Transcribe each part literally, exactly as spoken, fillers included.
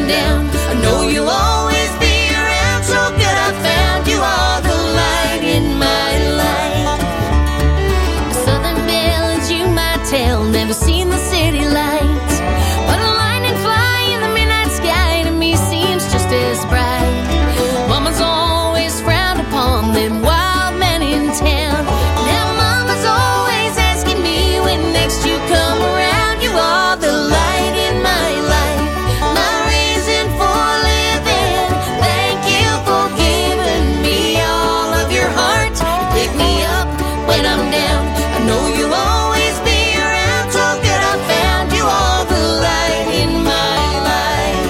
I'm down, I know you'll always be around. So good I found you are the light in my life. Southern Belle, as you might tell, never seen the city lights, but a lightning fly in the midnight sky to me seems just as bright. Mama's always frowned upon them wild men in town. Now Mama's always asking me when next you come around. You are the light in my life, my reason for living. Thank you for giving me all of your heart. You pick me up when I'm down, I know you'll always be around. So good I found you are the light in my life.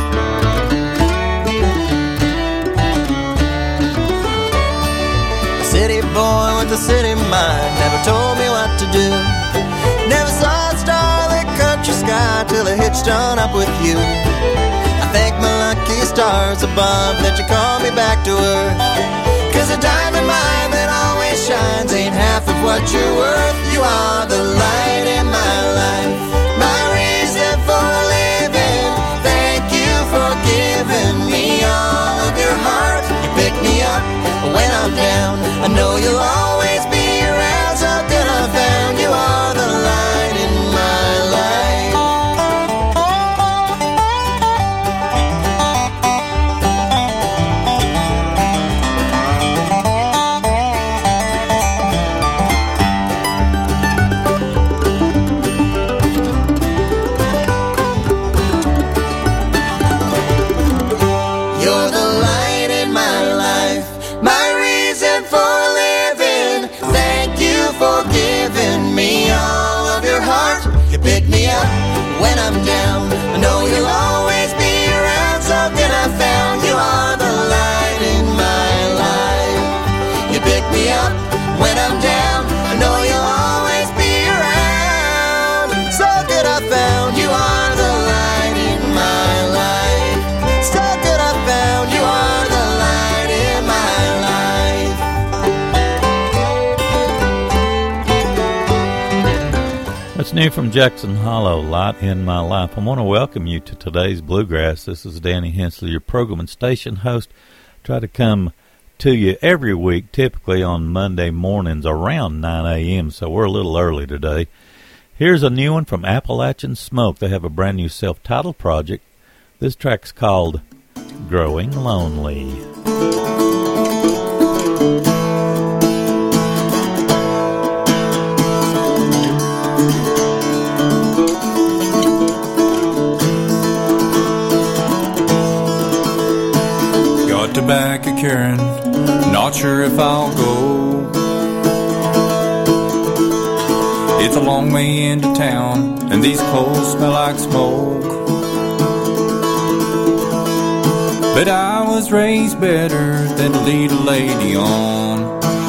A city boy with a city mind never told me what to do. Never saw a starlit country sky till I hitched on up with you. I thank my lucky stars above that you called me back to earth. Cause a diamond mine that always shines ain't half of what you're worth. You are the light in my life, my reason for living. Thank you for giving me all of your heart. You pick me up when I'm down, I know you'll always be around. So good I found you are the light in my life. You're the light in my life, my reason for living. Thank you for giving me all of your heart. You pick me up when I'm down, I know you'll always be around. So good I found you are the light in my life. You pick me up when I'm down, I know you'll always be around. So good I found you are the light in my life. So good I found you are the light in my life. That's new from Jackson Hollow, Light in My Life. I want to welcome you to today's Bluegrass. This is Danny Hensley, your program and station host. Try to come to you every week, typically on Monday mornings around nine a.m., so we're a little early today. Here's a new one from Appalachian Smoke. They have a brand new self-titled project. This track's called Growing Lonely. Got to back a Karen, not sure if I'll go. It's a long way into town, and these clothes smell like smoke. But I was raised better than to lead a lady on.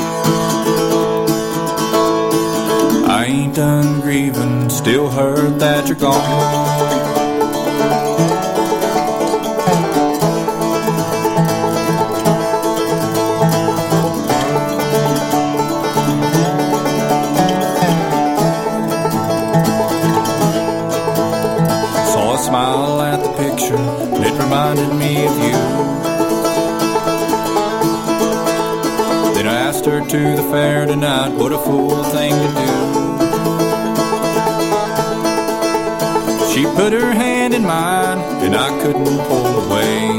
I ain't done grieving, still hurt that you're gone. Smile at the picture, it reminded me of you. Then I asked her to the fair tonight, what a fool thing to do. She put her hand in mine, and I couldn't pull away.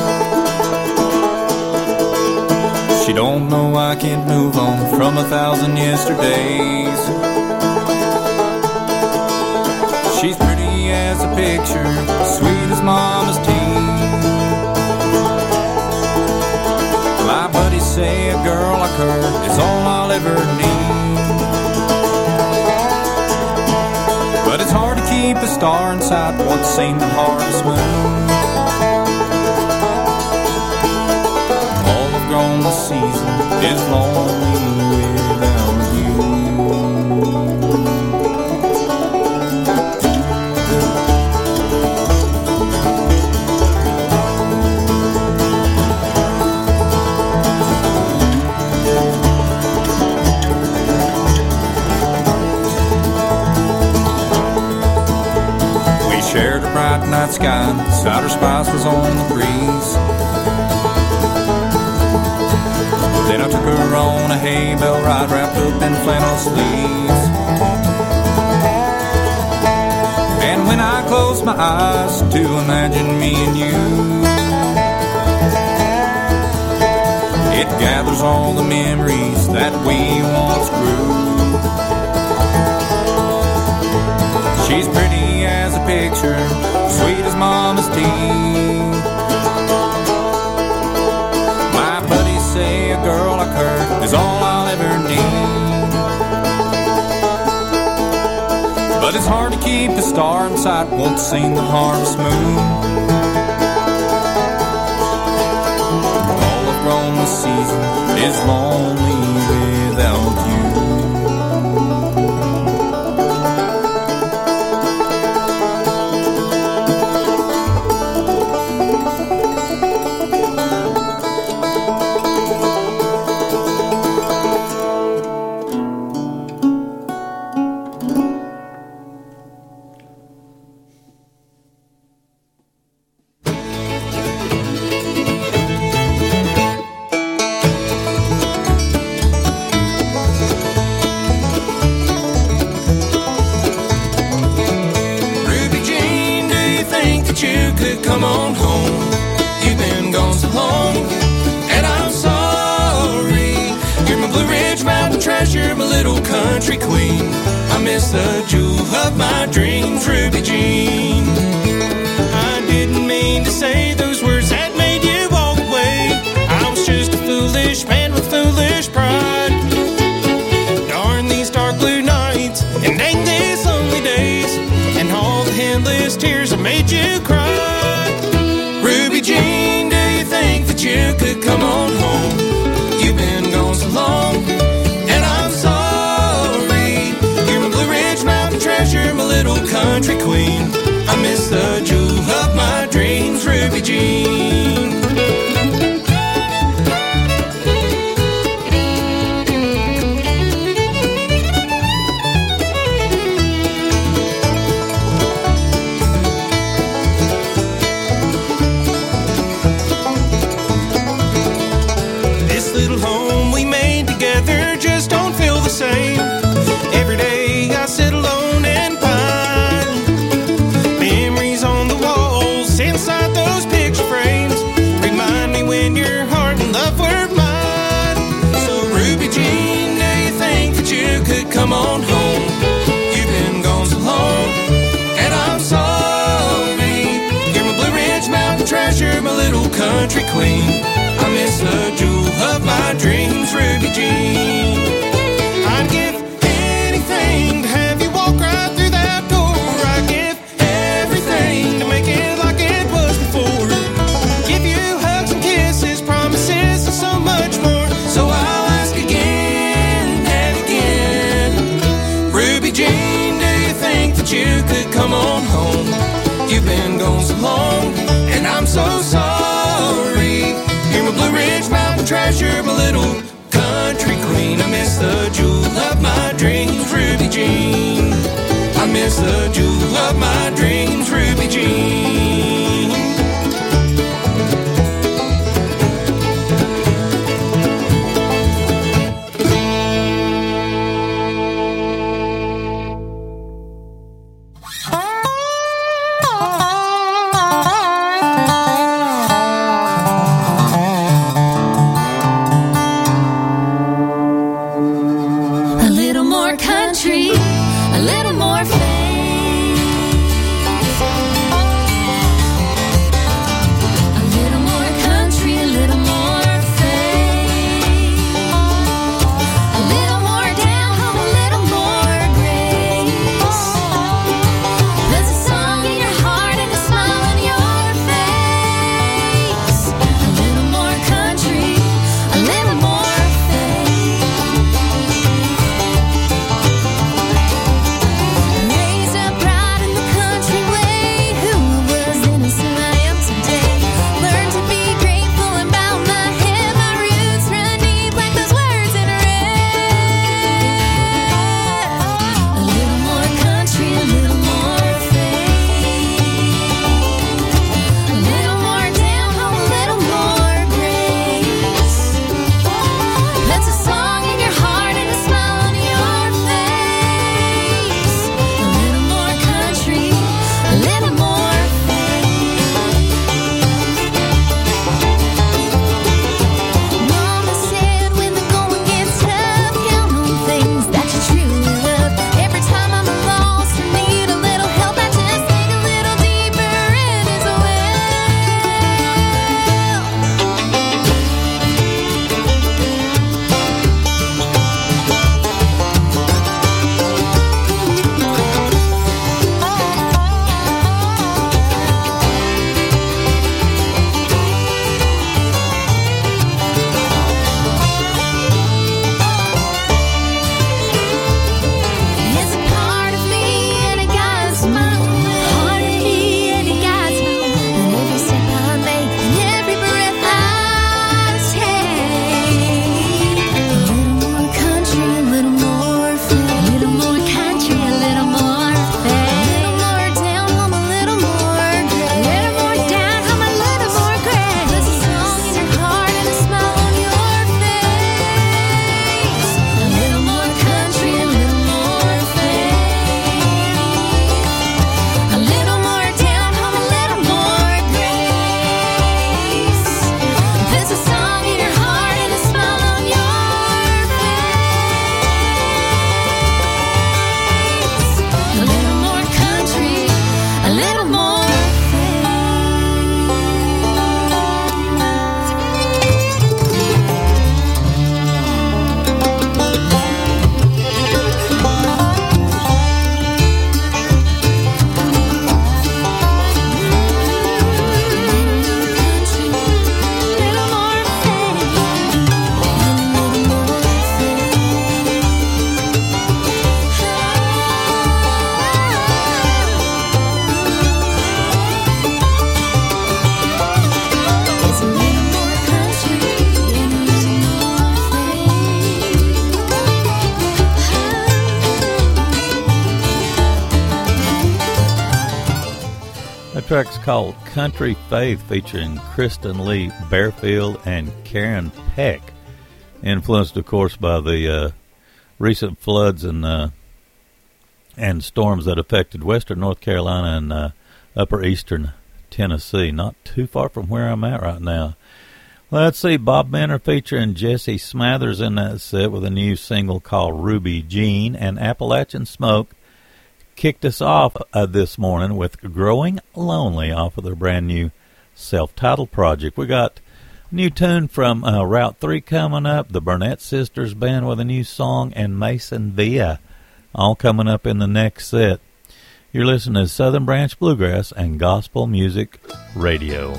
She don't know I can't move on from a thousand yesterdays. She's pretty as a picture, sweet as mama's tea. My buddies say a girl like her is all I'll ever need. But it's hard to keep a star inside what's seen the hardest moon. All I've grown this season is lonely without you. shared a bright night sky. Cider spice was on the breeze. Then I took her on a hay bale ride, wrapped up in flannel sleeves. And when I close my eyes to imagine me and you, it gathers all the memories that we once grew. She's pretty as a picture, sweet as mama's tea. My buddies say a girl like her is all I'll ever need. But it's hard to keep a star in sight once seen the harvest moon. All I've grown this season is lonely without you. Come on home, you've been gone so long, and I'm sorry. You're my Blue Ridge Mountain treasure, my little country queen. I miss the jewel of my dreams, Ruby Jean. I didn't mean to say those words that made you walk away. I was just a foolish man with foolish pride. Darn these dark blue nights, and dang these lonely days, and all the endless tears that made you cry. Ruby Jean, do you think that you could come on home? You've been gone so long, and I'm sorry. You're my Blue Ridge Mountain treasure, my little country queen. I miss the jewel of my dreams, Ruby Jean. Every day I sit alone and pine. Memories on the walls inside those picture frames remind me when your heart and love were mine. So Ruby Jean, do you think that you could come on home? You've been gone so long, and I'm sorry. You're my Blue Ridge Mountain treasure, my little country queen. I miss the jewel of my dreams, Ruby Jean. I'd give anything to have you walk right through that door. I'd give everything to make it like it was before. Give you hugs and kisses, promises, and so much more. So I'll ask again and again. Ruby Jean, do you think that you could come on home? You've been gone so long, and I'm so sorry. You're my Blue Ridge Mountain treasure, my little country queen. I miss the jewel of my dreams, Ruby Jean. I miss the jewel of my dreams, Ruby Jean. Raise track's called Country Faith, featuring Kristen Lee Bearfield and Karen Peck. Influenced, of course, by the uh, recent floods and uh, and storms that affected western North Carolina and uh, upper eastern Tennessee, not too far from where I'm at right now. Let's see, Bob Benner featuring Jesse Smathers in that set with a new single called Ruby Jean, and Appalachian Smoke kicked us off uh, this morning with Growing Lonely off of their brand new self-titled project. We got a new tune from uh, Route three coming up, the Burnett Sisters Band with a new song, and Mason Villa, all coming up in the next set. You're listening to Southern Branch Bluegrass and Gospel Music Radio.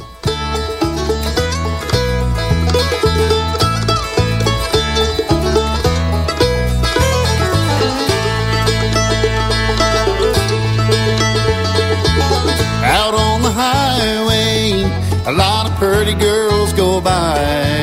Out on the highway, a lot of pretty girls go by.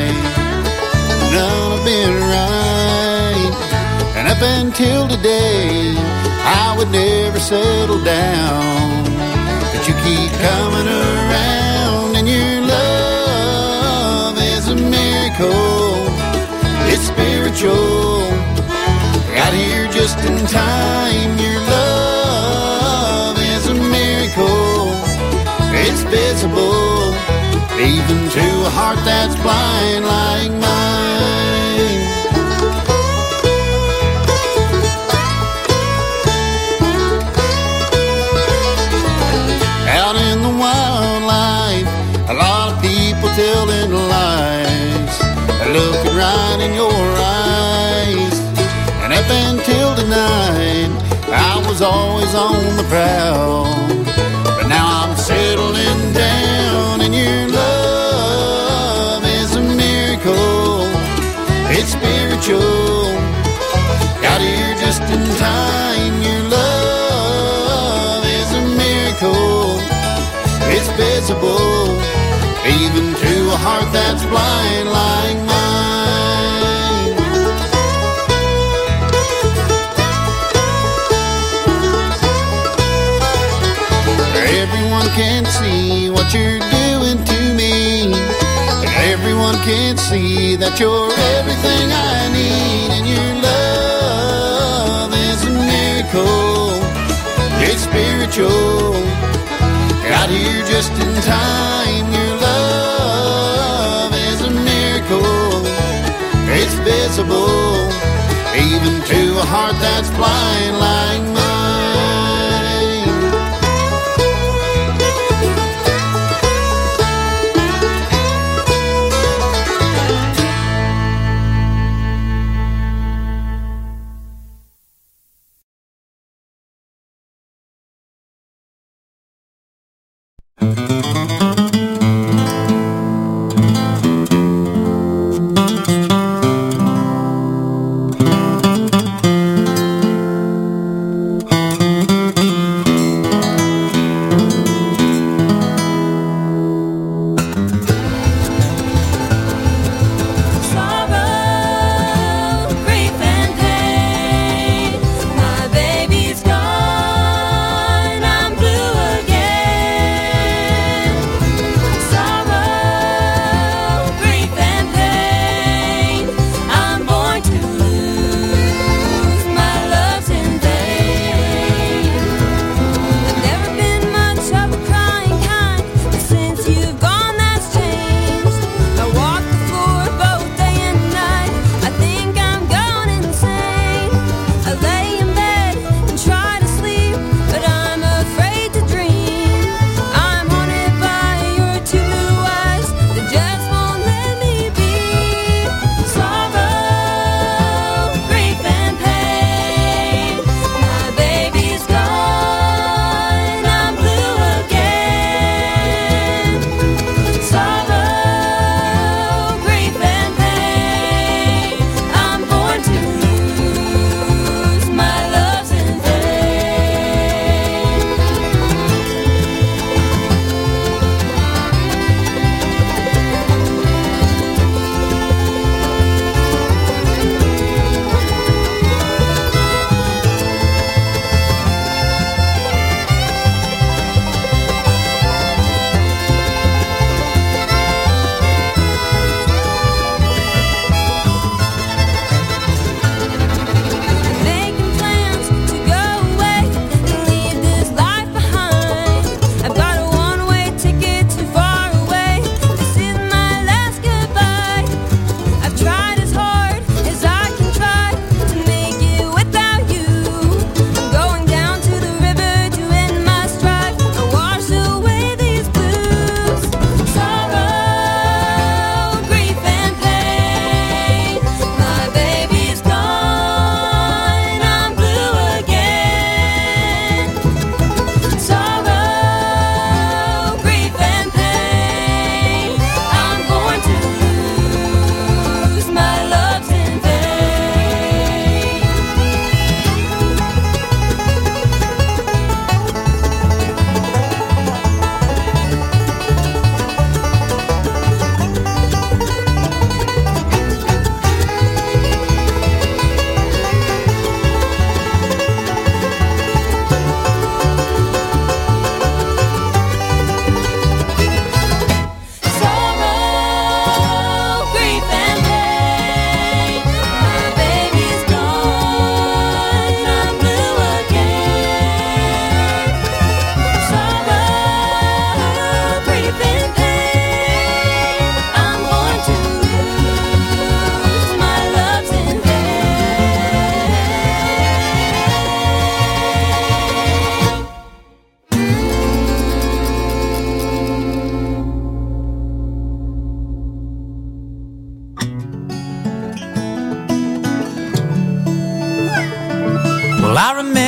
None have been right, and up until today, I would never settle down. But you keep coming around, and your love is a miracle. It's spiritual. Got here just in time. Your love is a miracle. It's visible, even to a heart that's blind like mine. Out in the wildlife, a lot of people telling lies, looking right in your eyes. And up until tonight, I was always on the prowl. Now I'm settling down, and your love is a miracle. It's spiritual. Got here just in time. Your love is a miracle. It's visible, even to a heart that's blind like mine. Everyone can see what you're doing to me, and everyone can see that you're everything I need. And your love is a miracle. It's spiritual. Got here just in time. Your love is a miracle. It's visible, even to a heart that's blind like mine.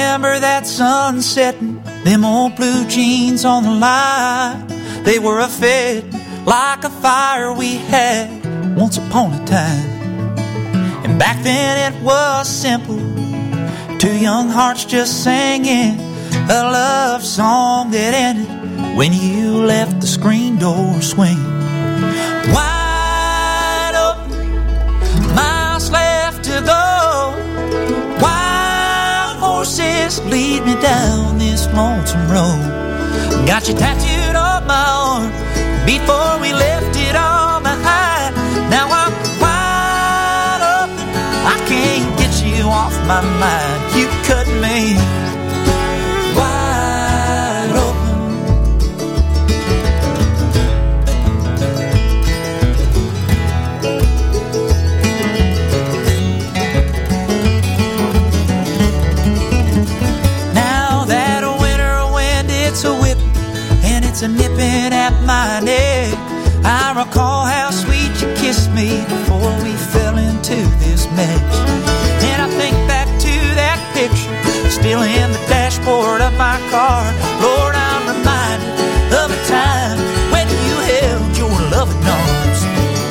remember that sun setting, them old blue jeans on the line. They were a fit like a fire we had once upon a time. And back then it was simple, two young hearts just singing a love song that ended when you left the screen door swinging. Wide open, miles left to go. Wild horses lead me down this lonesome road. Got you tattooed on my arm before we left it all behind. Now I'm wide open, I can't get you off my mind. You cut me wide open. Now that winter wind, it's a whip and it's a nipping at my neck. I recall how sweet you kissed me before we fell into this mess. And I think back to that picture, still in the dashboard of my car. Lord, I'm reminded of a time when you held your loving arms.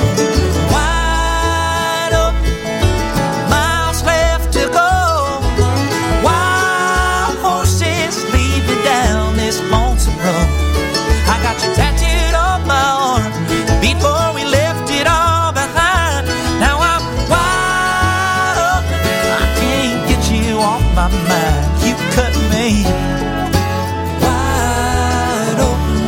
Wide open, miles left to go. Wild horses lead me down this lonesome road. I got you tattooed on my arm before we left it all behind. Now I'm wide open, I can't get you off my mind. You cut me wide open.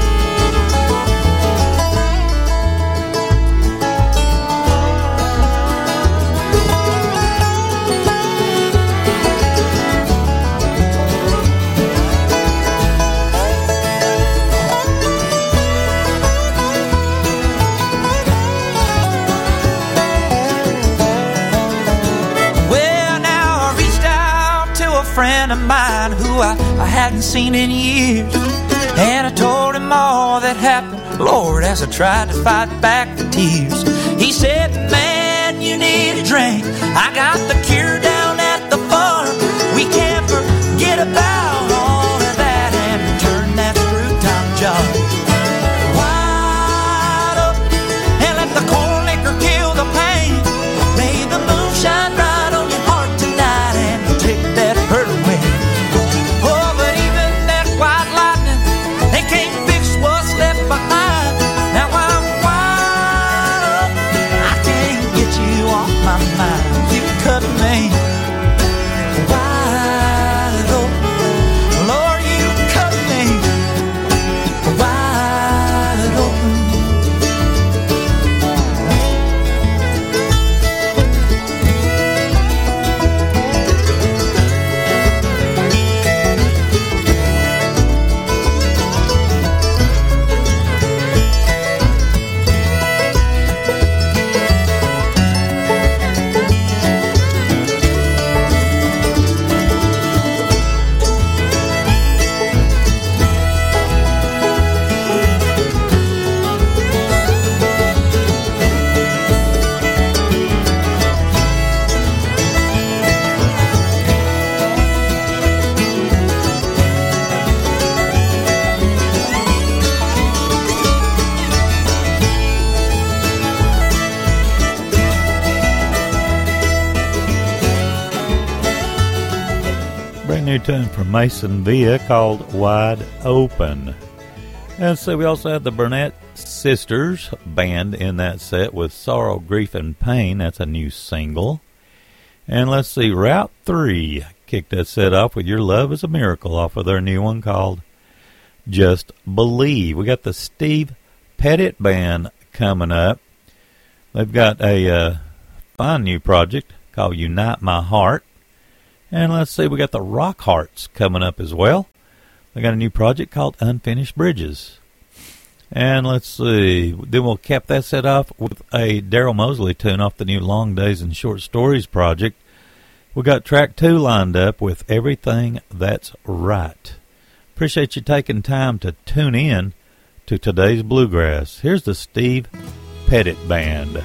Well, now I reached out to a friend of mine who I, I hadn't seen in years, and I told him all that happened, Lord, as I tried to fight back the tears. He said, man, you need a drink, I got the cure down at the farm. We can't forget about all of that and return that screw-top job. Wide open and let the cold liquor kill the pain. May the moon shine bright on your heart tonight and take that hurt away. Oh, but even that white lightning, they can't fix what's left behind. Now I'm wide open, I can't get you off my mind. You cut me wide open, Lord, you cut me wide open. Brand new tune from Mason Villa called Wide Open. And so we also had the Burnett Sisters band in that set with Sorrow, Grief, and Pain. That's a new single. And let's see, Route three kicked that set off with Your Love is a Miracle off of their new one called Just Believe. We got the Steve Pettit Band coming up. They've got a uh, fine new project called Unite My Heart. And let's see, we got the Rock Hearts coming up as well. They got a new project called Unfinished Bridges. And let's see, then we'll cap that set off with a Daryl Mosley tune off the new Long Days and Short Stories project. We got track two lined up with Everything That's Right. Appreciate you taking time to tune in to today's Bluegrass. Here's the Steve Pettit Band.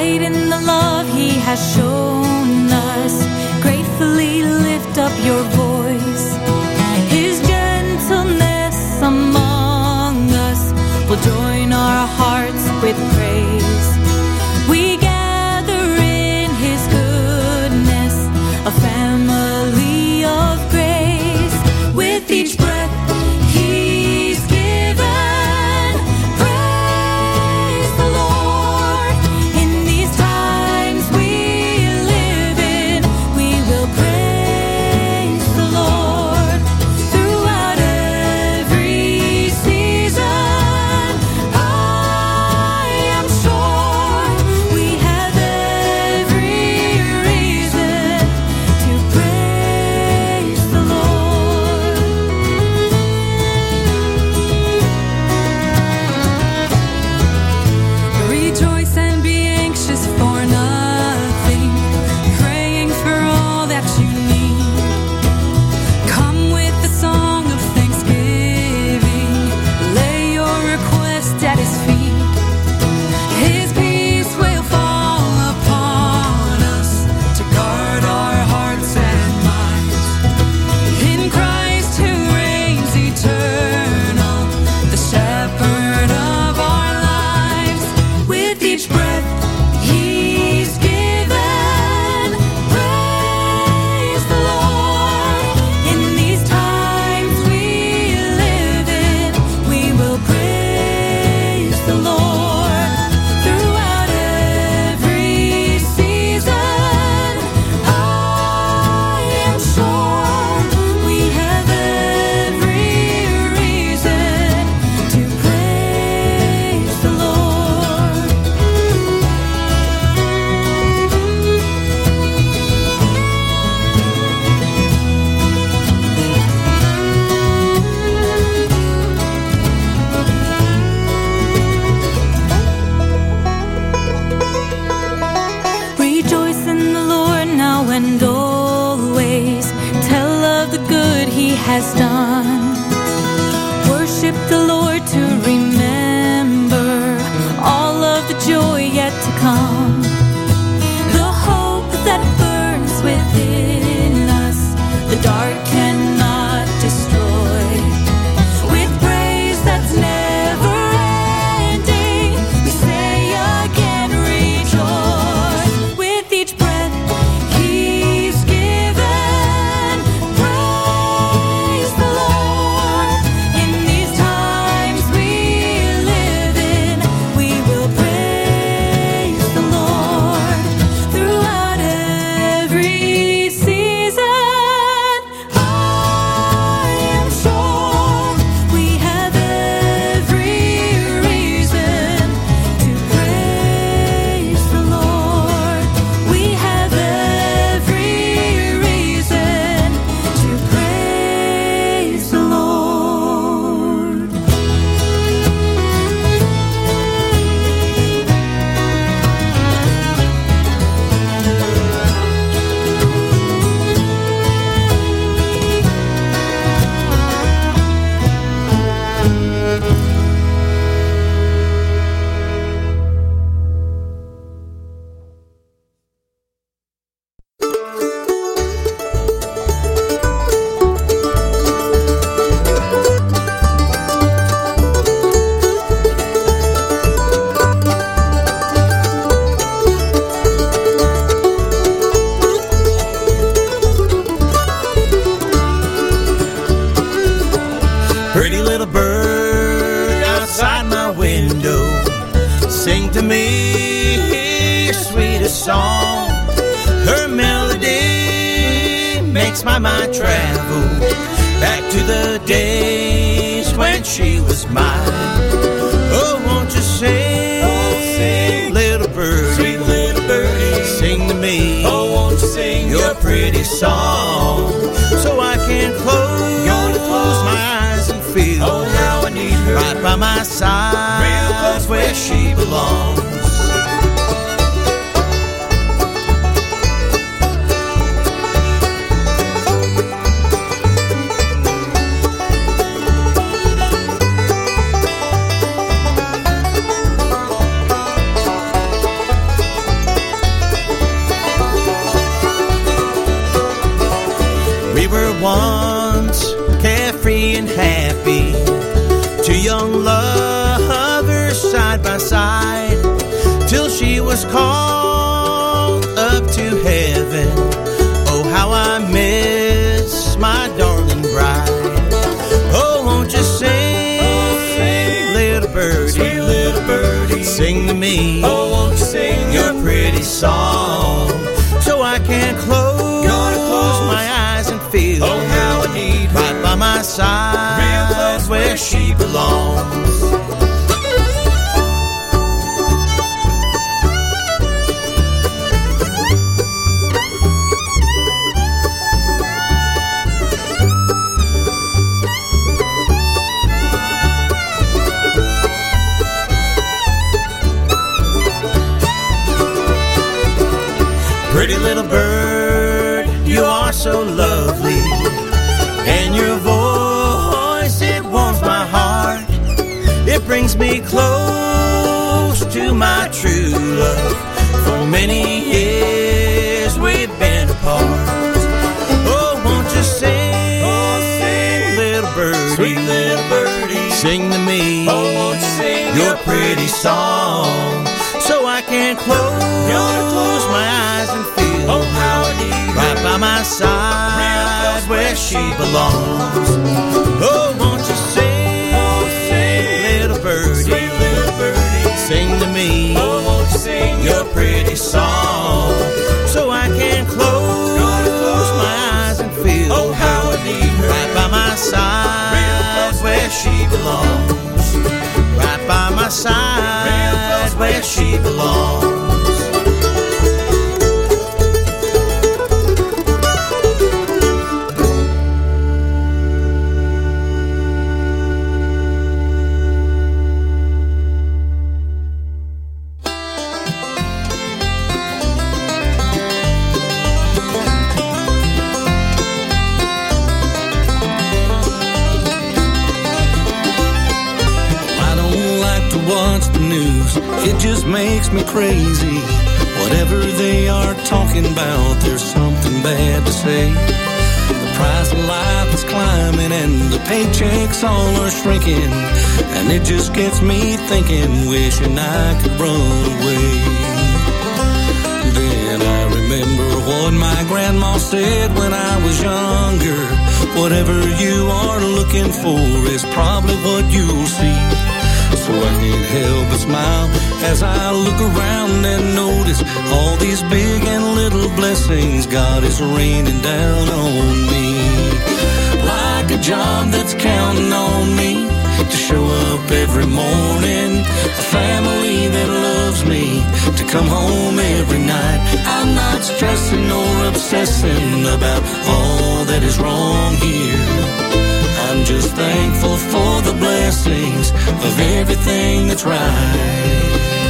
delight in the love He has shown us. Gratefully lift up your voice. His gentleness among us will join our hearts with praise. We gather in His goodness, a family of grace. With each breath He's given, praise the Lord. In these times we live in, we will praise the Lord. Throughout every season, I am sure we have every reason to praise the Lord. Rejoice and be anxious for nothing, praying for all that you need. Come with a song of thanksgiving, lay your request at His feet. His peace will fall upon us to guard our hearts and minds. In Christ who reigns eternal, the shepherd of our lives. With each breath He's given, praise the Lord. In these times we live in, we will praise the Lord. Throughout every season, I am sure we have every reason to praise the Lord. Rejoice in the Lord now and always. Tell of the good He has done. Worship the Lord to remember all of the joy yet to come. The hope that burns within us, the dark cannot destroy. With praise that's never ending, we say again, rejoice. With each breath He's given, praise the Lord. In these times we live in, we will praise the Lord. Throughout every season, I am sure we have every reason to praise the Lord. We have every reason to praise the Lord. Pretty little bird outside my window, sing to me your sweetest song. Her melody makes my mind travel back to the days when she was mine. Oh, won't you sing, oh, sing, little birdie, sweet little birdie, sing to me. Oh, won't you sing your pretty song, so I can close, gonna close my eyes and feel. Oh, how I need her right by my side, real close where she belongs. once carefree and happy, two young lovers side by side, till she was called up to heaven. Oh, how I miss my darling bride. Oh, won't you sing, oh, sing little birdie, sweet little birdie, sing to me, oh, won't you sing your pretty song, so I can close, close my eyes and feel, oh, how I need her right by my side, real close where she belongs. Pretty little bird, you are so lovely, and your voice, it warms my heart. It brings me close to my true love. For many years we've been apart. Oh, won't you sing, oh, sing, little birdie, sweet little birdie, sing to me, oh, won't you sing your pretty song, so I can close, close my eyes and feel, oh, how I need right by my side where she belongs. Oh, won't you sing, oh, sing, little birdie, sweet little birdie, sing to me, oh, won't you sing your pretty song, so I can close, close my eyes and feel, oh, how I need her right by my side where she belongs. Right by my side where she belongs. It just makes me crazy. Whatever they are talking about, there's something bad to say. The price of life is climbing and the paychecks all are shrinking, and it just gets me thinking, wishing I could run away. Then I remember what my grandma said when I was younger. Whatever you are looking for is probably what you'll see. So I can't help but smile as I look around and notice all these big and little blessings God is raining down on me. Like a job that's counting on me to show up every morning, a family that loves me to come home every night. I'm not stressing or obsessing about all that is wrong here. I'm just thankful for the blessings of everything that's right.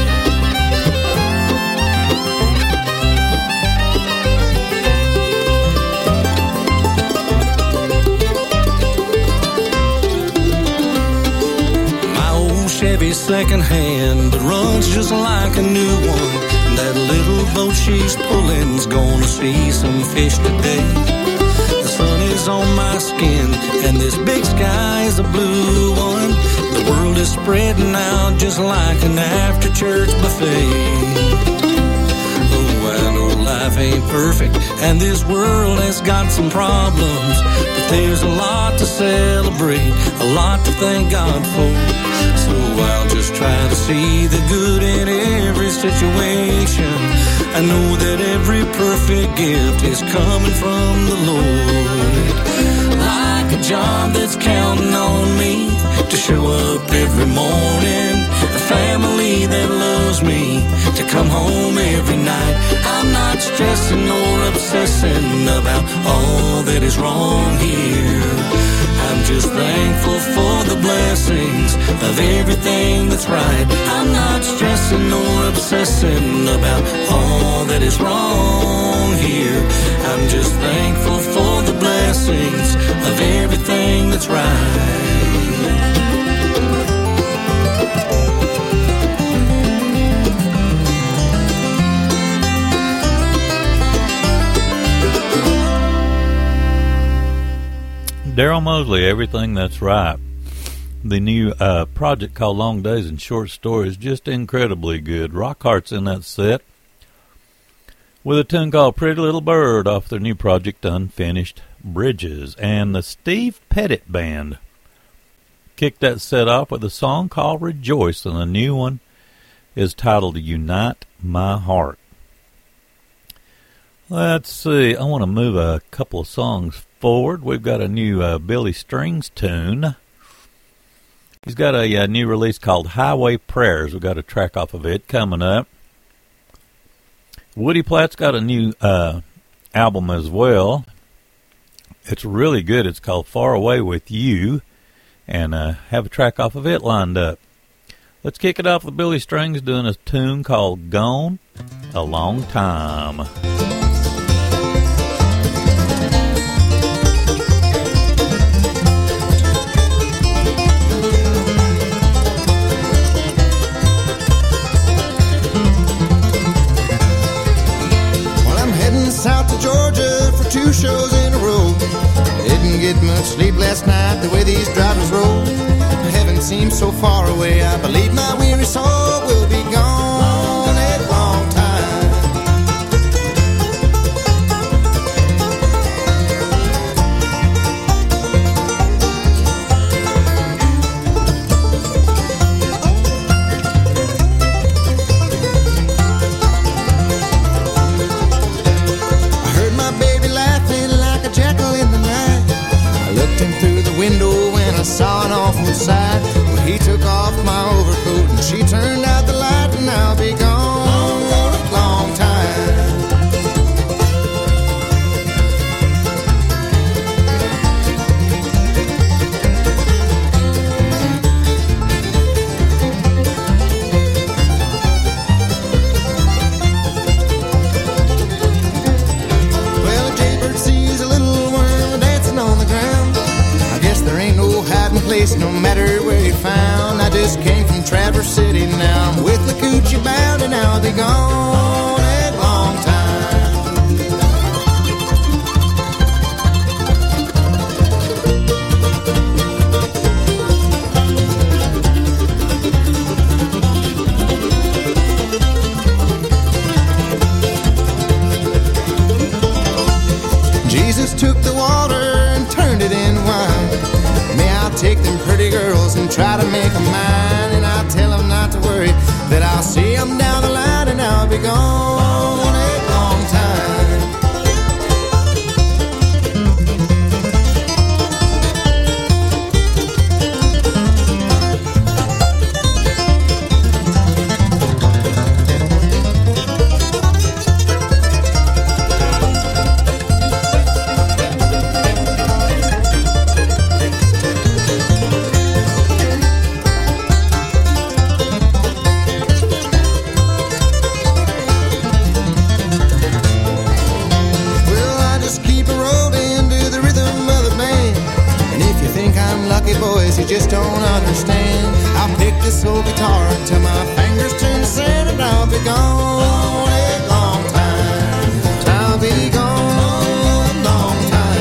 My old Chevy secondhand, but runs just like a new one. That little boat she's pulling's gonna see some fish today. Sun is on my skin, and this big sky is a blue one. The world is spreading out just like an after-church buffet. Oh, I know life ain't perfect, and this world has got some problems, but there's a lot to celebrate, a lot to thank God for. So I'll just try to see the good in every situation. I know that every perfect gift is coming from the Lord. Like a job that's counting on me to show up every morning, a family that loves me to come home every night. I'm not stressing or obsessing about all that is wrong here. I'm just thankful for the blessings of everything that's right. I'm not stressing or obsessing about all that is wrong here. I'm just thankful for the blessings of everything that's right. Daryl Mosley, Everything That's Right. The new uh, project called Long Days and Short Stories, just incredibly good. Rockhart's in that set with a tune called Pretty Little Bird off their new project Unfinished Bridges. And the Steve Pettit Band kicked that set off with a song called Rejoice, and the new one is titled Unite My Heart. Let's see, I want to move a couple of songs forward. We've got a new uh, Billy Strings tune. He's got a, a new release called Highway Prayers. We've got a track off of it coming up. Woody Platt's got a new uh, album as well. It's really good. It's called Far Away With You, and uh, have a track off of it lined up. Let's kick it off with Billy Strings doing a tune called Gone a Long Time. South to Georgia for two shows in a row. Didn't get much sleep last night the way these drivers roll. Heaven seems so far away, I believe my weary soul will be gone a long time. I saw an awful sight when he took off my overcoat and she turned out the light, and I'll be gone a long time. Well, a jaybird sees a little worm dancing on the ground. I guess there ain't no hiding place no matter where you're found. I just came from Traverse City, now I'm with the coochie bound, and I'll be gone a long time. Jesus took the water and turned it in wine. May I take them pretty girls and try to make them mine, and I'll tell them not to worry, that I'll see them down the line, and I'll be gone a long time. Boys, you just don't understand. I'll pick this old guitar until my fingers turn to sand, and I'll be gone a long time. I'll be gone a long time.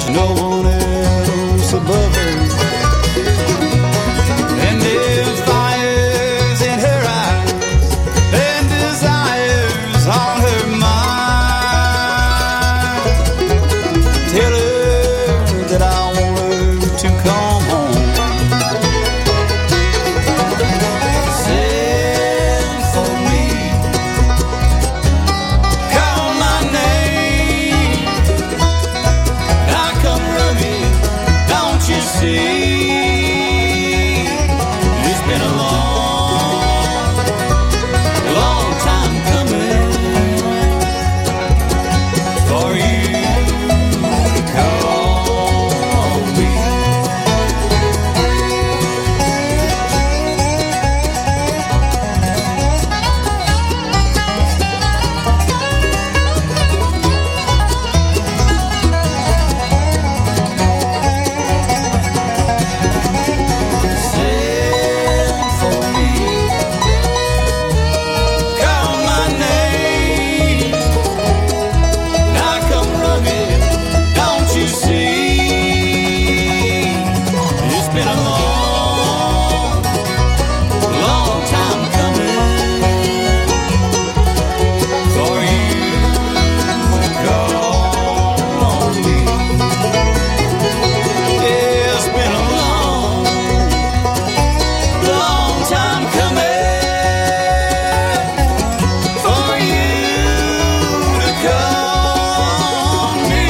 no one else above her. And if fire's in her eyes and desires on her mind, tell her that I want her to come home. Send for me, call my name, I come running, don't you see? It's been a long, long time coming for you to call me. Send for me, call my name, I come running, don't you see? It's been a long, long time coming for you to call me. Yeah, it's been a long, long time coming for you to call me.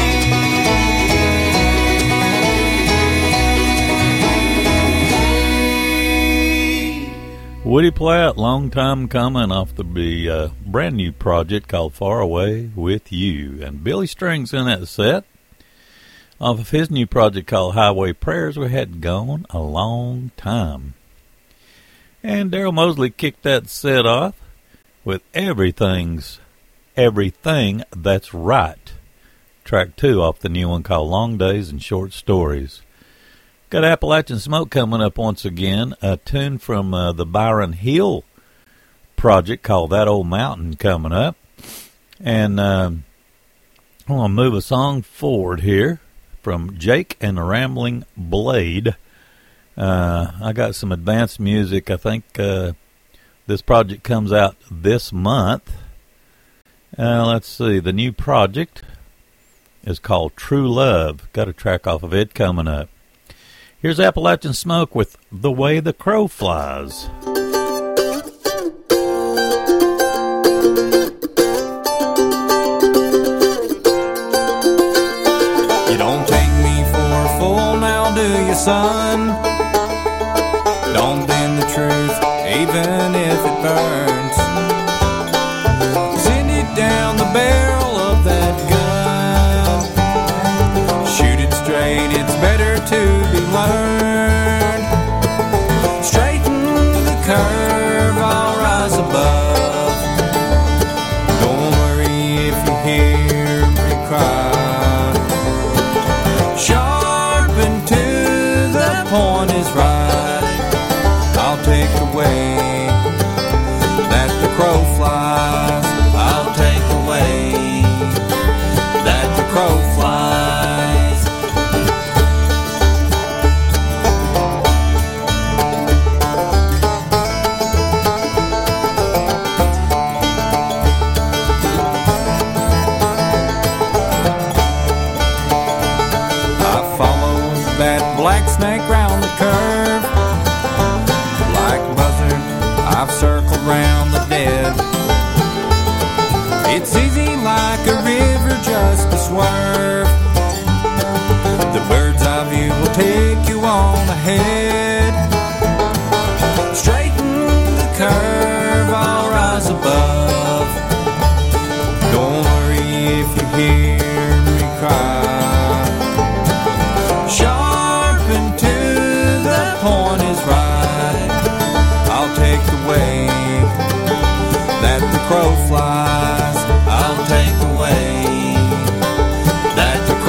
Woody Platt, long time coming, off the uh, brand new project called Far Away With You. And Billy Strings in that set. Off of his new project called Highway Prayers, we had Gone a Long Time. And Daryl Mosley kicked that set off with Everything's Everything That's Right. Track two off the new one called Long Days and Short Stories. Got Appalachian Smoke coming up once again. A tune from uh, the Byron Hill project called That Old Mountain coming up. And um, I want to move a song forward here from Jake and the Rambling Blade. Uh, I got some advanced music. I think uh, this project comes out this month. Uh, let's see. The new project is called True Love. Got a track off of it coming up. Here's Appalachian Smoke with The Way the Crow Flies. You don't take me for a fool now, do you, son? Don't bend the truth, even if it burns. Send it down the barrel of that gun. Shoot it straight, it's better to be learned. Straighten the curve, I'll rise above. Don't worry if you hear me cry. Sharpen to the point is right. I'll take the way that the crow flies. I'll take the way that the crow flies. Black snake round the curve. Like a buzzard, I've circled round the dead. It's easy like a river just to swerve. The bird's eye view will take you on ahead. Straighten the curve, I'll rise above. Don't worry if you hear me cry. Point is right. I'll take the way that the crow flies. I'll take the way that the crow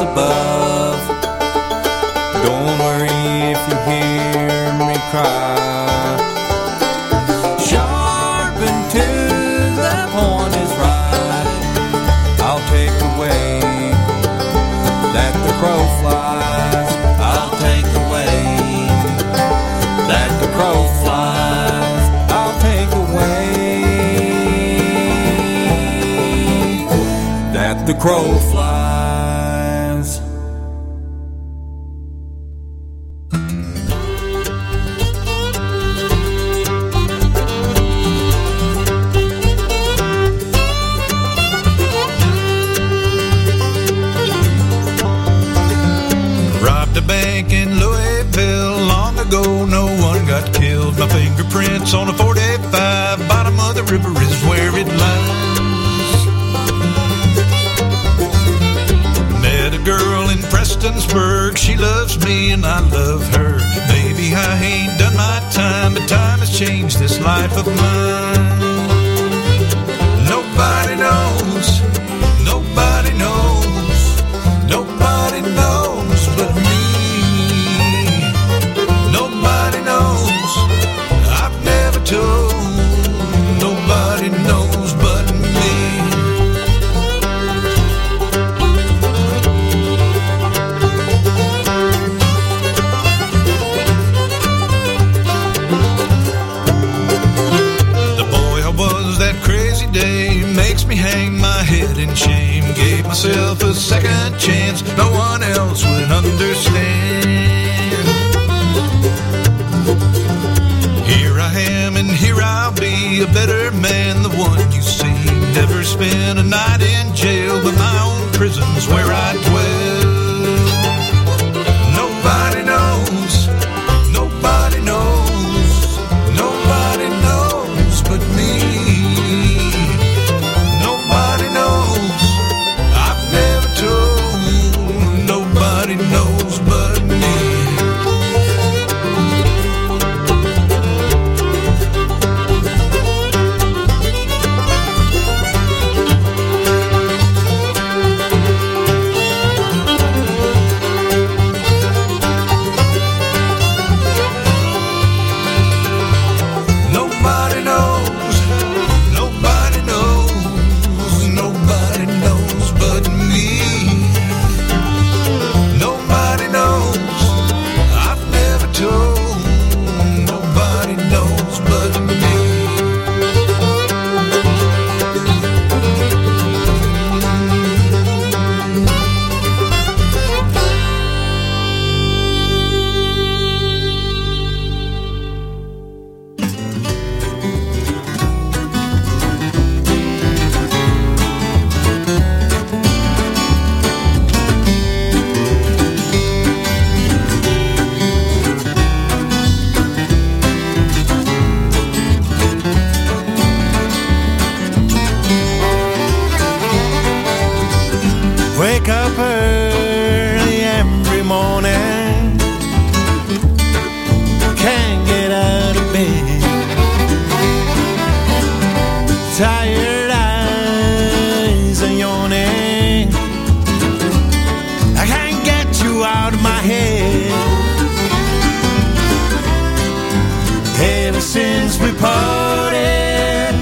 above. Don't worry if you hear me cry. Sharpened to the point is right. I'll take the way that the crow flies. I'll take the way that the crow flies. I'll take the way that the crow flies. Robbed a bank in Louisville long ago, no one got killed. My fingerprints on a forty-five, bottom of the river is where it lies. Met a girl in Prestonsburg, she loves me and I love her. Maybe I ain't done my time, but time has changed this life of mine. Nobody knows, nobody knows, nobody knows but me. Nobody knows, I've never told. Nobody knows but me. The boy I was that crazy day makes me hang my head in shame. Gave myself a second chance, no one else would understand. Here I am and here I'll be, a better man, the one you see. Never spent a night in jail, but my own prison's where I dwell. Nobody knows, nobody knows, nobody knows but me. Nobody knows, I've never told. Nobody knows but me. Nobody knows, nobody knows, nobody knows but me. Nobody knows, I've never told. Nobody knows but me. Wake up early every morning, can't get out of bed. Tired eyes are yawning, I can't get you out of my head. Ever since we parted,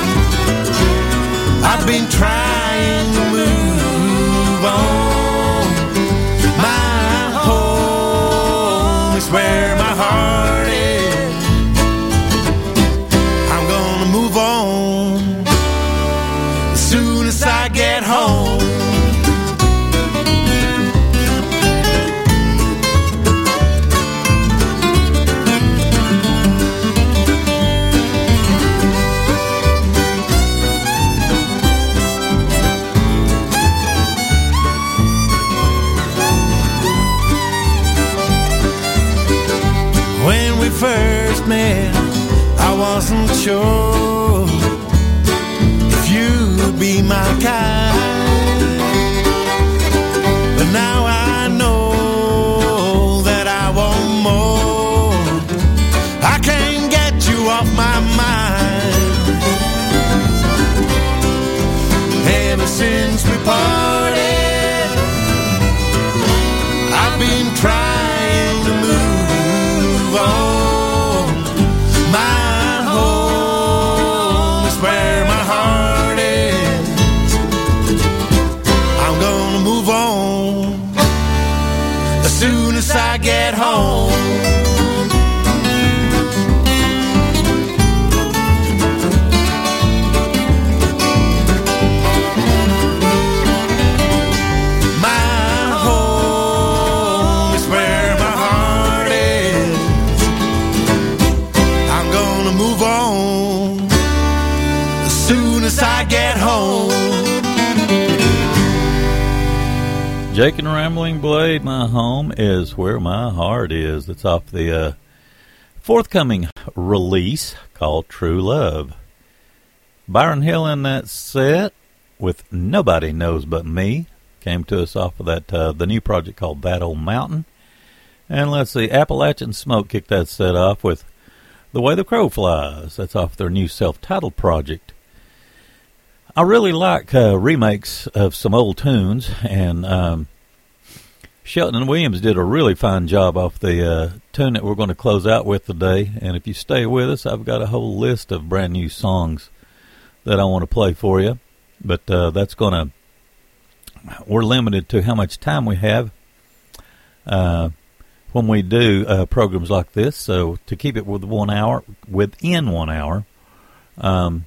I've been trying to move on. My home is where my heart is. I'm gonna move on as soon as I get home. When we first met, I wasn't sure if you'd be my kind, but now I know that I want more. I can't get you off my mind. Ever since we parted, soon as I get home. My home is where my heart is. I'm gonna move on as soon as I get home. Jake and Rambling Blade, My Home is Where My Heart Is. It's off the uh, forthcoming release called True Love. Byron Hill in that set with Nobody Knows But Me came to us off of that uh, the new project called That Old Mountain. And let's see, Appalachian Smoke kicked that set off with The Way the Crow Flies. That's off their new self-titled project. I really like uh, remakes of some old tunes, and um, Shelton and Williams did a really fine job off the uh, tune that we're going to close out with today. And if you stay with us, I've got a whole list of brand new songs that I want to play for you. But uh, that's going to, we're limited to how much time we have uh, when we do uh, programs like this. So to keep it with one hour, within one hour, um,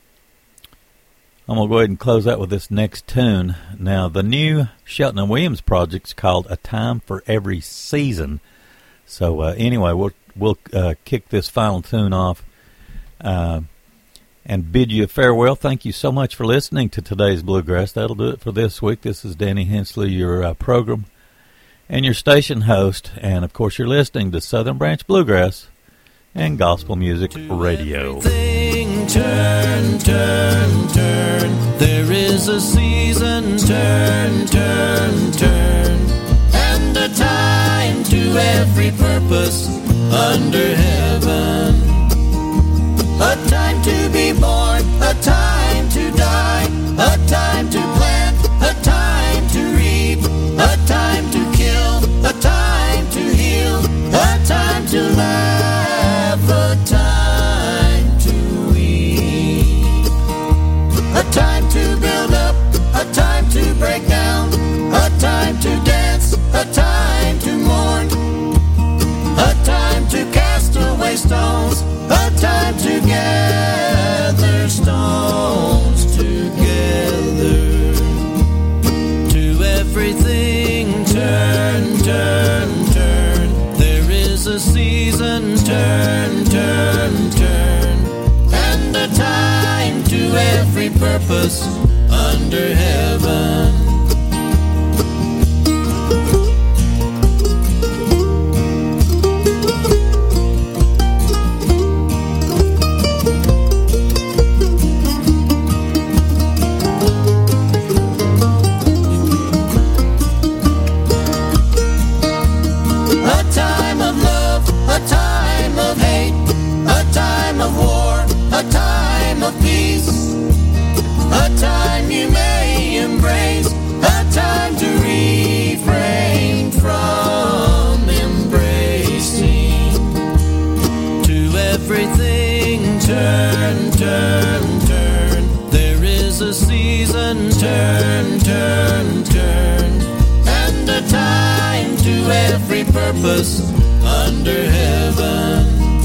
I'm going to go ahead and close out with this next tune. Now, the new Shelton and Williams project's called A Time for Every Season. So, uh, anyway, we'll, we'll uh, kick this final tune off uh, and bid you a farewell. Thank you so much for listening to today's Bluegrass. That'll do it for this week. This is Danny Hensley, your uh, program and your station host. And, of course, you're listening to Southern Branch Bluegrass and Gospel Music Radio. Turn, turn, turn. There is a season. Turn, turn, turn. And a time to every purpose under heaven. A time to be born, a time to die, a time to plant, a time to reap, a time to kill, a time to heal, a time to laugh, a time to weep, a time to build up, a time to break down, a time to dance, a time to mourn, a time to cast away stones, a time to gather stones together. To everything turn, turn, turn. There is a season. Turn, turn, turn. And a time to every purpose under heaven. A time of peace, a time you may embrace, a time to refrain from embracing. To everything turn, turn, turn. There is a season. Turn, turn, turn. And a time to every purpose under heaven.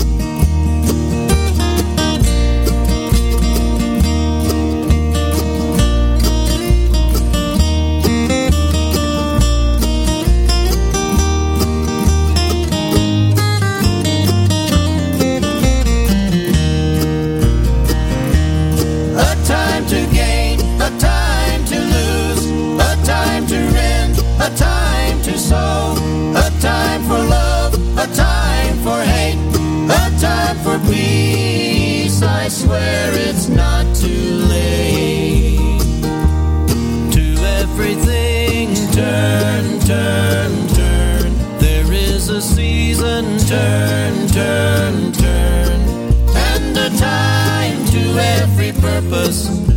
A time to sow, a time for love, a time for hate, a time for peace. I swear it's not too late. To everything turn, turn, turn. There is a season. Turn, turn, turn. And a time to every purpose